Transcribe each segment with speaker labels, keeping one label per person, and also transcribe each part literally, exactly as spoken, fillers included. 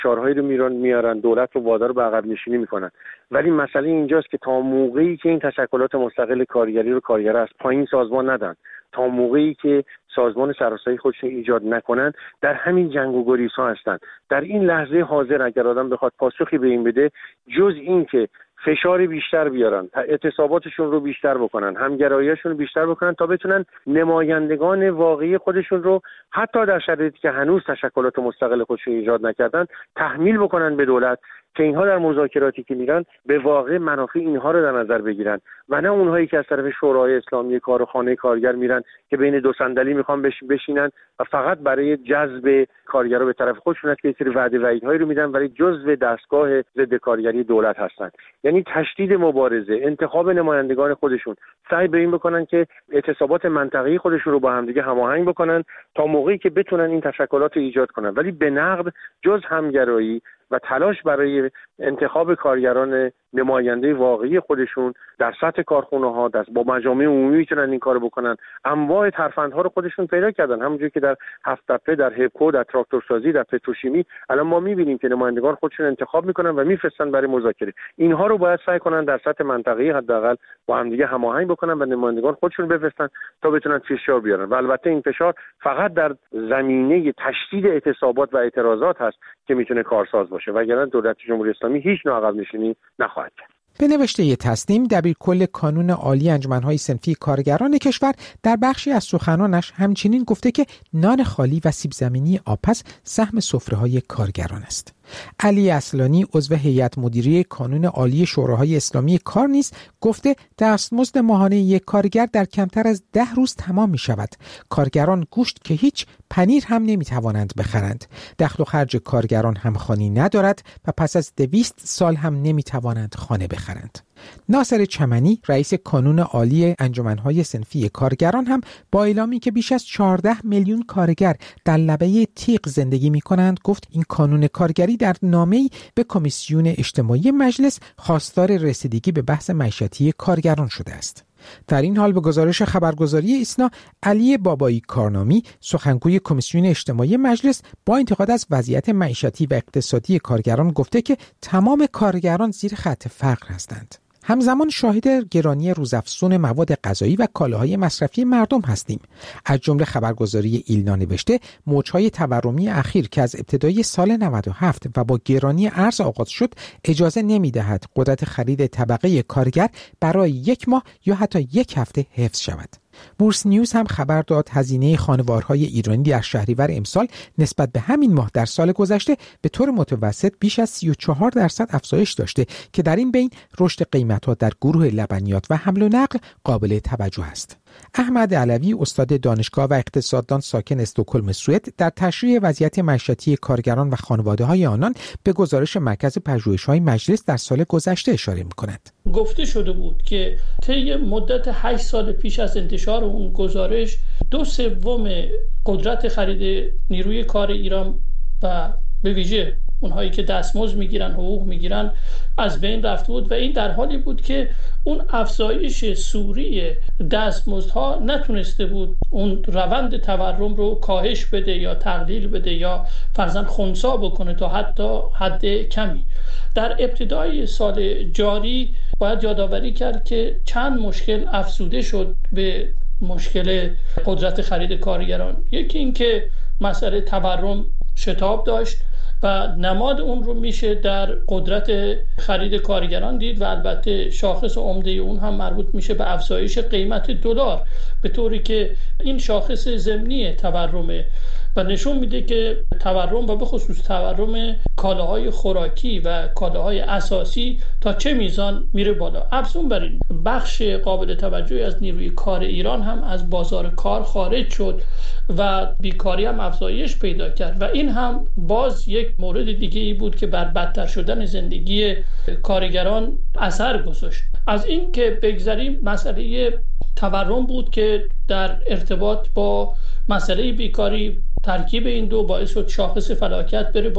Speaker 1: فشارهایی رو میرن میارن، دولت رو وادار به عقب نشینی میکنن. ولی مسئله اینجاست که تا موقعی که این تشکلات مستقل کارگری رو کارگرها از پایین سازمان ندن، تا موقعی که سازمان شهرسایی خودشون ایجاد نکنن، در همین جنگ و گریزها هستن. در این لحظه حاضر اگر آدم بخواد پاسخی به این بده، جز این که فشار بیشتر بیارن، اعتصاباتشون رو بیشتر بکنن، همگراییشون رو بیشتر بکنن تا بتونن نمایندگان واقعی خودشون رو حتی در شرایطی که هنوز تشکلات مستقل خودشون ایجاد نکردن تحمیل بکنن به دولت، که اینها در مذاکراتی که میرن به واقع منافع اینها رو در نظر بگیرن و نه اونهایی که از طرف شورای اسلامی کار و خانه کارگر میرن که بین دو صندلی میخوان بش بشینن و فقط برای جذب کارگرها به طرف خودشون که سری وعده وعیدهایی رو میدن ولی جزو دستگاه ضد کارگری دولت هستن. یعنی تشدید مبارزه، انتخاب نمایندگان خودشون، سعی به این بکنن که اعتصابات منطقه‌ای خودشون رو با همدیگه هماهنگ بکنن تا موقعی که بتونن این تشکلات رو ایجاد کنن، ولی به نقد جز همگرایی و تلاش برای انتخاب کارگران نماینده واقعی خودشون در سطح کارخونه‌ها، در با مجامع عمومی میتونن این کارو بکنن. انواع ترفندها رو خودشون پیدا کردن، همونجوری که در هفت تپه، در هپکو، در تراکتورسازی، در پتروشیمی الان ما میبینیم که نمایندگان خودشون انتخاب میکنن و میفرستن برای مذاکره. اینها رو باید سعی کنن در سطح منطقه‌ای حداقل با هم دیگه هماهنگ بکنن و نمایندگان خودشون بفرستن تا بتونن فشار بیارن. و البته این فشار فقط در زمینه تشدید اعتصابات و اعتراضات هست که میتونه کارساز باشه، وگرنه دولت جمهوری اسلامی هیچ نوع عقب نشینی نخواهد کرد.
Speaker 2: به نوشته تسنیم، دبیرکل کانون عالی انجمن‌های صنفی کارگران کشور، در بخشی از سخنانش همچنین گفته که نان خالی و سیب زمینی آبپز سهم سفره‌های کارگران است. علی اصلانی، عضو هیئت مدیره کانون عالی شوراهای اسلامی کار نیز گفته دستمزد ماهانه یک کارگر در کمتر از ده روز تمام می شود. کارگران گوشت که هیچ، پنیر هم نمی توانند بخرند. دخل و خرج کارگران همخوانی ندارد و پس از دویست سال هم نمی توانند خانه بخرند. ناصر چمنی، رئیس کانون عالی انجمن‌های صنفی کارگران، هم با اعلامی که بیش از چهارده میلیون کارگر در لبه تیغ زندگی می‌کنند گفت این کانون کارگری در نامه‌ای به کمیسیون اجتماعی مجلس خواستار رسیدگی به بحث معیشتی کارگران شده است. در این حال به گزارش خبرگزاری ایسنا، علی بابایی کارنامی، سخنگوی کمیسیون اجتماعی مجلس، با انتقاد از وضعیت معیشتی و اقتصادی کارگران گفته که تمام کارگران زیر خط فقر هستند. همزمان شاهد گرانی روزافزون مواد غذایی و کالاهای مصرفی مردم هستیم. از جمله خبرگزاری ایلنا نوشته موجهای تورمی اخیر که از ابتدای سال نود و هفت و با گرانی ارز آغاز شد اجازه نمی‌دهد قدرت خرید طبقه کارگر برای یک ماه یا حتی یک هفته حفظ شود. بورس نیوز هم خبر داد هزینه خانوارهای ایرانی در شهریور امسال نسبت به همین ماه در سال گذشته به طور متوسط بیش از سی و چهار درصد افزایش داشته که در این بین رشد قیمت‌ها در گروه لبنیات و حمل و نقل قابل توجه است. احمد علوی، استاد دانشگاه و اقتصاددان ساکن استکهلم سوئد، در تشریح وضعیت معیشتی کارگران و خانواده‌های آنان به گزارش مرکز پژوهش‌های مجلس در سال گذشته اشاره می‌کند.
Speaker 3: گفته شده بود که طی مدت هشت سال پیش از انتشار اون گزارش دو سوم قدرت خرید نیروی کار ایران و به ویژه اونهایی که دستمزد میگیرن، حقوق میگیرن، از بین رفته بود و این در حالی بود که اون افزایش سوری دستمزدها نتونسته بود اون روند تورم رو کاهش بده یا تقلیل بده یا فرضاً خنثی بکنه تا حتی حد کمی. در ابتدای سال جاری باید یادآوری کرد که چند مشکل افزوده شد به مشکل قدرت خرید کارگران. یکی این که مسئله تورم شتاب داشت و نماد اون رو میشه در قدرت خرید کارگران دید و البته شاخص عمده اون هم مربوط میشه به افزایش قیمت دلار، به طوری که این شاخص ضمنی تورمه و نشون میده که تورم و به خصوص تورم کالاهای خوراکی و کالاهای اساسی تا چه میزان میره بالا. افزون بر این، بخش قابل توجهی از نیروی کار ایران هم از بازار کار خارج شد و بیکاری هم افزایش پیدا کرد و این هم باز یک مورد دیگه ای بود که بر بدتر شدن زندگی کارگران اثر گذاشت. از این که بگذریم، مسئله تورم بود که در ارتباط با مسئله بیکاری ترکیب این دو باعث شد شاخص فلاکت بره بالا.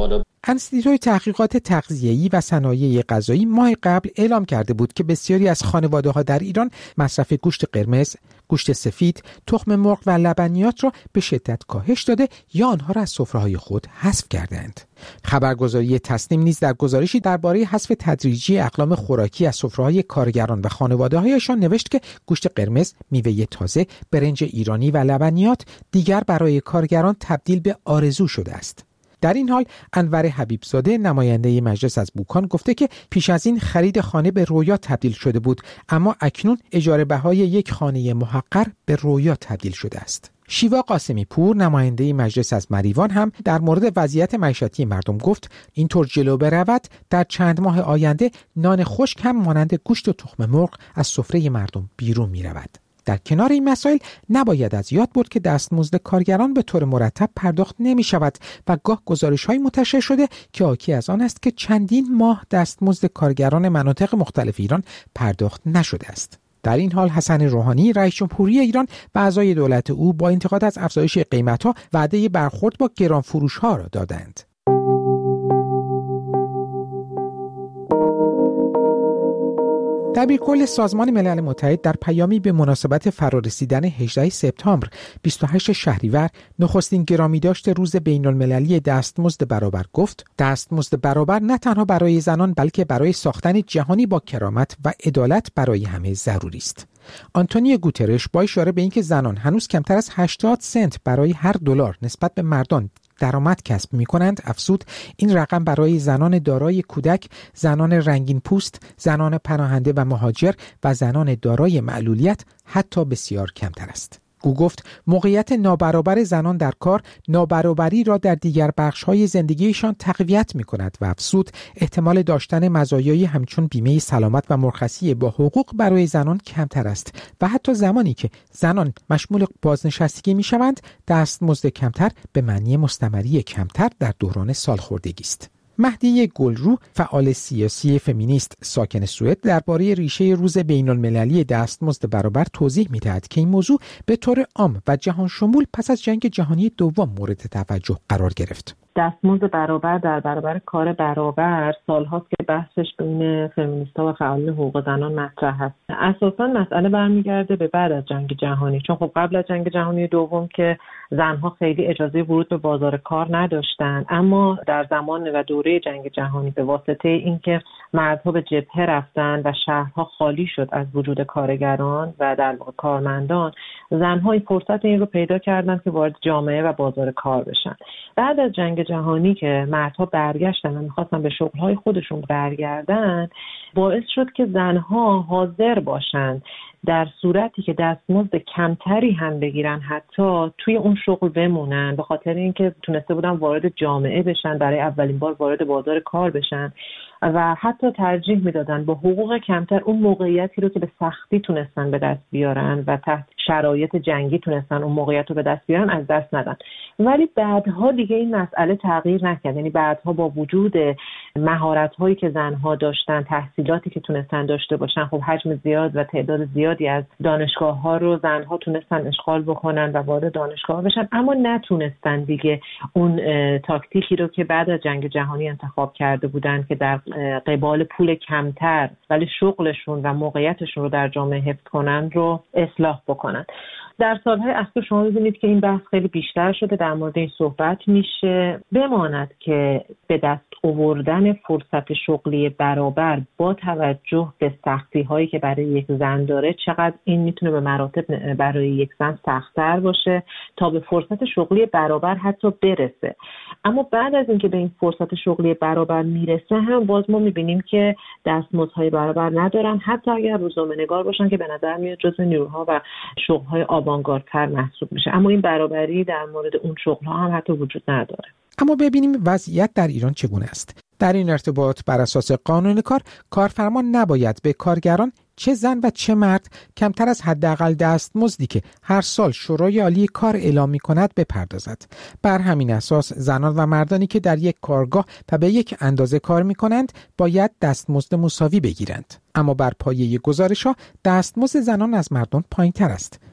Speaker 2: انستیتوی تحقیقات تغذیه‌ای و صنایع غذایی ماه قبل اعلام کرده بود که بسیاری از خانواده‌ها در ایران مصرف گوشت قرمز، گوشت سفید، تخم مرغ و لبنیات را به شدت کاهش داده یا آنها را از سفره‌های خود حذف کردند. خبرگزاری تصنیم نیز در گزارشی درباره حذف تدریجی اقلام خوراکی از سفره‌های کارگران و خانواده‌هایشان نوشت که گوشت قرمز، میوه تازه، برنج ایرانی و لبنیات دیگر برای کارگران تبدیل به آرزو شده است. در این حال انور حبیبزاده نماینده مجلس از بوکان گفته که پیش از این خرید خانه به رویا تبدیل شده بود، اما اکنون اجاره بهای یک خانه محقر به رویا تبدیل شده است. شیوا قاسمی پور نماینده مجلس از مریوان هم در مورد وضعیت معیشتی مردم گفت اینطور جلو برود در چند ماه آینده نان خشک هم مانند گوشت و تخم مرغ از سفره مردم بیرون می رود. در کنار این مسائل نباید از یاد برد که دستمزد کارگران به طور مرتب پرداخت نمی شود و گاه گزارش‌های منتشر شده که حاکی از آن است که چندین ماه دستمزد کارگران مناطق مختلف ایران پرداخت نشده است. در این حال حسن روحانی رئیس جمهوری ایران و اعضای دولت او با انتقاد از افزایش قیمت‌ها وعده برخورد با گرانفروش‌ها را دادند. دبیرکل سازمان ملل متحد در پیامی به مناسبت فرارسیدن هجدهم سپتامبر بیست و هشتم شهریور نخستین گرامیداشت روز بین‌المللی دستمزد برابر گفت دستمزد برابر نه تنها برای زنان بلکه برای ساختن جهانی با کرامت و عدالت برای همه ضروری است. آنتونیو گوترش با اشاره به اینکه زنان هنوز کمتر از هشتاد سنت برای هر دلار نسبت به مردان درآمد کسب می‌کنند افزود این رقم برای زنان دارای کودک، زنان رنگین پوست، زنان پناهنده و مهاجر و زنان دارای معلولیت حتی بسیار کمتر است. او گفت موقعیت نابرابر زنان در کار نابرابری را در دیگر بخش‌های زندگیشان تقویت می‌کند و افزود احتمال داشتن مزایای همچون بیمه سلامت و مرخصی با حقوق برای زنان کمتر است و حتی زمانی که زنان مشمول بازنشستگی می‌شوند دستمزد کمتر به معنی مستمری کمتر در دوران سالخوردگی است. مهدی گلرو فعال سیاسی فمینیست ساکن سوئد درباره ریشه روز بین‌المللی دستمزد برابر توضیح می‌دهد که این موضوع به طور عام و جهان شمول پس از جنگ جهانی دوم مورد توجه قرار گرفت.
Speaker 4: دستمزد برابر در برابر کار برابر سال‌هاست که بحثش بین فمینیست‌ها و فعالان حقوق زنان مطرح است. اساساً مسئله برمیگرده به بعد از جنگ جهانی، چون خب قبل از جنگ جهانی دوم که زنها خیلی اجازه ورود به بازار کار نداشتن، اما در زمان و دوره جنگ جهانی به واسطه اینکه مردها به جبهه رفتن و شهرها خالی شد از وجود کارگران و در واقع کارمندان، زنها این فرصت این رو پیدا کردن که وارد جامعه و بازار کار بشن. بعد از جنگ جهانی که مردها برگشتن و می‌خواستن به شغل‌های خودشون برگردن، باعث شد که زنها حاضر باشن در صورتی که دستمزد کمتری هم بگیرن حتی توی اون شغل بمونن، به خاطر اینکه تونسته بودن وارد جامعه بشن، برای اولین بار وارد بازار کار بشن و حتی ترجیح میدادن با حقوق کمتر اون موقعیتی رو که به سختی تونستن به دست بیارن و تحت شرایط جنگی تونستن اون موقعیت رو به دست بیارن از دست ندن. ولی بعدها دیگه این مسئله تغییر نکرد، یعنی بعدها با وجود مهارت‌هایی که زنها داشتن، تحصیلاتی که تونستن داشته باشن، خب حجم زیاد و تعداد زیادی از دانشگاه‌ها رو زنها تونستن اشغال بکنن و وارد دانشگاه بشن، اما نتونستن دیگه اون تاکتیکی رو که بعد از جنگ جهانی انتخاب کرده بودن که در قبال پول کمتر ولی شغلشون و موقعیتشون رو در جامعه حفظ کنن رو اصلاح بکنن. در سالهای اخیر شما می‌بینید که این بحث خیلی بیشتر شده، در مورد این صحبت میشه. بماند که به دست آوردن فرصت شغلی برابر با توجه به سختی‌هایی که برای یک زن داره، چقدر این میتونه به مراتب برای یک زن سخت‌تر باشه تا به فرصت شغلی برابر حتی برسه. اما بعد از اینکه به این فرصت شغلی برابر میرسه هم باز ما می‌بینیم که دستمزدهای برابر ندارن، حتی اگر روزنامه‌نگار باشن که به نظر میاد جزو نیروها و شغل‌های آوانگاردتر محسوب میشه، اما این برابری در مورد اون شغل‌ها هم حتی وجود نداره.
Speaker 2: اما ببینیم وضعیت در ایران چگونه است. در این ارتباط بر اساس قانون کار، کارفرما نباید به کارگران چه زن و چه مرد کمتر از حداقل دستمزدی که هر سال شورای عالی کار اعلام می‌کند بپردازد. بر همین اساس زنان و مردانی که در یک کارگاه و به یک اندازه کار می‌کنند باید دستمزد مساوی بگیرند. اما بر پایه گزارش‌ها دستمزد زنان از مردان پایین‌تر است.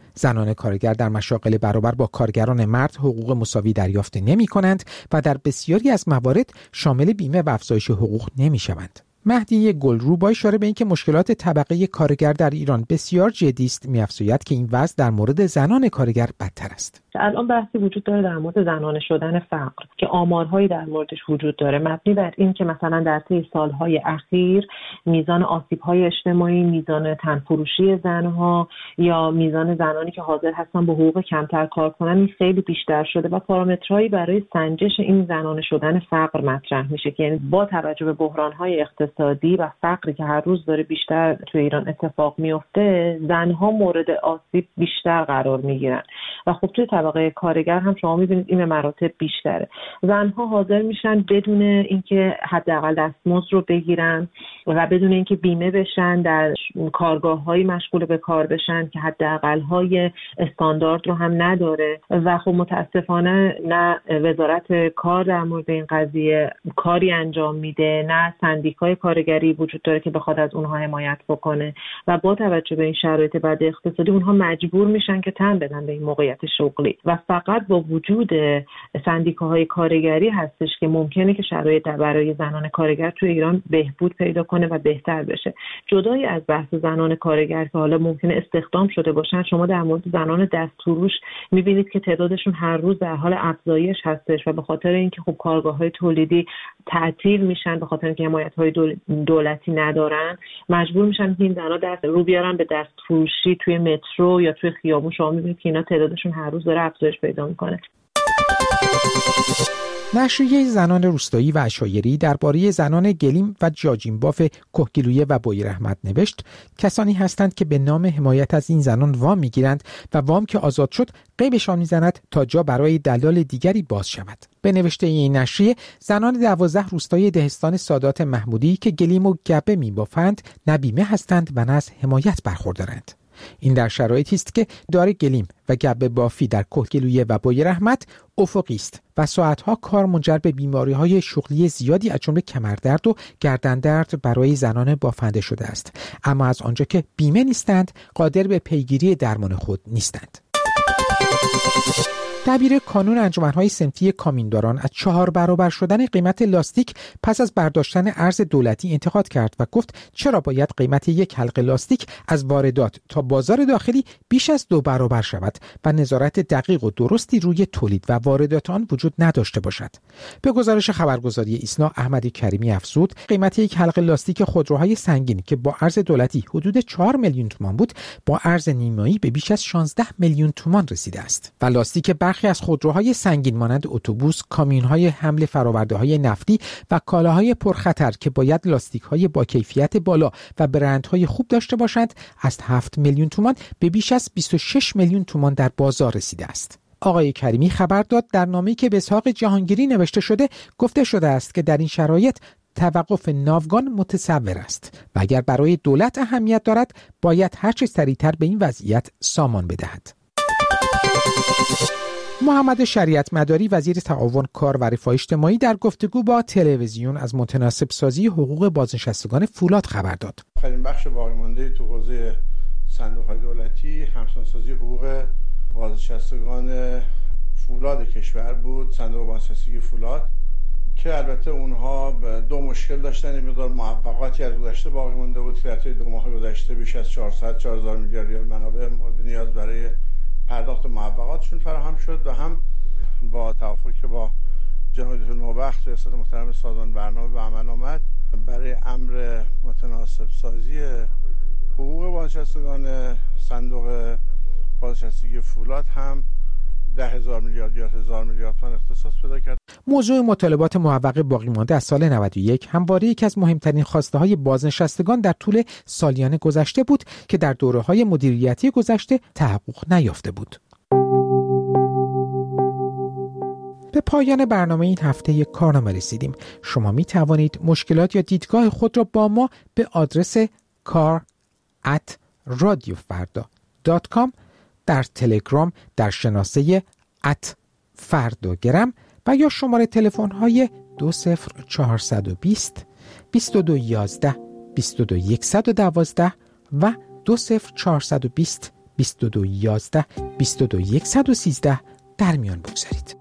Speaker 2: زنان کارگر در مشاغل برابر با کارگران مرد حقوق مساوی دریافت نمی کنند و در بسیاری از موارد شامل بیمه و افزایش حقوق نمی شوند. مهدی گلرو با اشاره به اینکه مشکلات طبقه کارگر در ایران بسیار جدی است می‌افزاید که این وضع در مورد زنان کارگر بدتر است.
Speaker 4: الان بحثی وجود داره در مورد زنانه شدن فقر که آمارهایی در موردش وجود داره مبنی بر این که مثلا در طی سالهای اخیر میزان آسیب‌های اجتماعی، میزان تنفروشی زنها یا میزان زنانی که حاضر هستن با حقوق کمتر کار کنن این خیلی بیشتر شده و پارامترهایی برای سنجش این زنانه شدن فقر مطرح میشه که یعنی با توجه به بحران‌های اقتصادی و فقری که هر روز داره بیشتر توی ایران اتفاق میفته زنها مورد آسیب بیشتر قرار میگیرن و خب توی طبقه کارگر هم شما می‌بینید این به مراتب بیشتره. زنها حاضر میشن بدون اینکه حداقل دستمزد رو بگیرن و بدون اینکه بیمه بشن در کارگاه‌های مشغول به کار بشن که حداقل‌های استاندارد رو هم نداره و خب متاسفانه نه وزارت کار در مورد این قضیه کاری انجام میده، نه سندیکای کارگری وجود داره که بخواد از اونها حمایت بکنه و با توجه به این شرایط بد اقتصادی اونها مجبور میشن که تن بدن به این موقعیت شغلی و فقط با وجود سندیکاهای کارگری هستش که ممکنه که شرایط برای زنان کارگر توی ایران بهبود پیدا کنه و بهتر بشه. جدای از بحث زنان کارگر که حالا ممکنه استخدام شده باشن، شما در مورد زنان دستفروش میبینید که تعدادشون هر روز در حال افزایش هستش و به خاطر اینکه خب کارگاه‌های تولیدی تعطیل میشن، به خاطر اینکه حمایت‌های دولتی ندارن، مجبور میشن که این زنا دست رو بیارن به دستفروشی توی مترو یا توی خیابون. شما میبینید که اینا تعدادشون هر روز داره افزایش پیدا میکنه.
Speaker 2: نشریه زنان روستایی و عشایری درباره زنان گلیم و جاجینباف کهگیلویه و بویر احمد نوشت کسانی هستند که به نام حمایت از این زنان وام میگیرند و وام که آزاد شد غیبشان میزند تا جا برای دلال دیگری باز شود. به نوشته این نشریه زنان دوازده روستای دهستان سادات محمودی که گلیم و گبه میبافند نه بیمه هستند و نه از حمایت برخوردارند. این در شرایطی است که دار گلیم و گبه بافی در کهگیلویه و بویر احمد افقی است و ساعتها کار منجر به بیماری‌های شغلی زیادی از جمله کمردرد و گردندرد برای زنان بافنده شده است، اما از آنجا که بیمه نیستند قادر به پیگیری درمان خود نیستند. دبیر کانون انجمن‌های صنفی کامینداران از چهار برابر شدن قیمت لاستیک پس از برداشتن ارز دولتی انتقاد کرد و گفت چرا باید قیمت یک حلقه لاستیک از واردات تا بازار داخلی بیش از دو برابر شود و نظارت دقیق و درستی روی تولید و واردات آن وجود نداشته باشد. به گزارش خبرگزاری ایسنا احمد کریمی افزود قیمت یک حلقه لاستیک خودروهای سنگین که با ارز دولتی حدود چهار میلیون تومان بود با ارز نیمایی به بیش از شانزده میلیون تومان رسیده است و لاستیک برخی از خودروهای سنگین مانند اتوبوس، کامیون‌های حمل فرآورده‌های نفتی و کالاهای پرخطر که باید لاستیک‌های با کیفیت بالا و برندهای خوب داشته باشند از هفت میلیون تومان به بیش از بیست و شش میلیون تومان در بازار رسیده است. آقای کریمی خبر داد در نامه‌ای که به اسحاق جهانگیری نوشته شده گفته شده است که در این شرایط توقف ناوگان متصور است و اگر برای دولت اهمیت دارد باید هر چه سریعتر به این وضعیت سامان بدهد. محمد شریعت مداری وزیر تعاون کار و رفاه اجتماعی در گفتگو با تلویزیون از متناسب سازی حقوق بازنشستگان فولاد خبر داد.
Speaker 5: آخرین بخش باقی مانده تو حوزه صندوق‌های دولتی همسانسازی حقوق بازنشستگان فولاد کشور بود، صندوق بازنشستگی فولاد که البته اونها دو مشکل داشتن. این مقدار معوقاتی از گذشته باقی مانده بود که در دو ماه گذشته بیش از چهارصد چهار هزار میلیارد ریال منابع مورد نیاز برای پرداخت معوقاتشون فراهم شد و هم با توافقی که با جناب دکتر نوبخت ریاست محترم سازمان برنامه به عمل آمد برای امر متناسب سازی حقوق بازنشستگان صندوق بازنشستگی فولاد هم ده هزار میلیارد یا هزار میلیارد تومان اختصاص پیدا کرد.
Speaker 2: موضوع مطالبات معوق باقی مانده از سال نود و یک همواره یکی از مهمترین خواسته های بازنشستگان در طول سالیان گذشته بود که در دوره های مدیریتی گذشته تحقق نیافته بود. به پایان برنامه این هفته یک کارنامه رسیدیم. شما می توانید مشکلات یا دیدگاه خود را با ما به آدرس کار ات رادیو فردا دات کام در تلگرام در شناسه ات فرداگرم و یا شماره تلفن های دو صفر چهارصد و بیست بیست و دو یازده بیست و دو صد و دوازده و دو صفر چهارصد و بیست بیست و دو یازده بیست و دو صد و سیزده در میان بگذارید.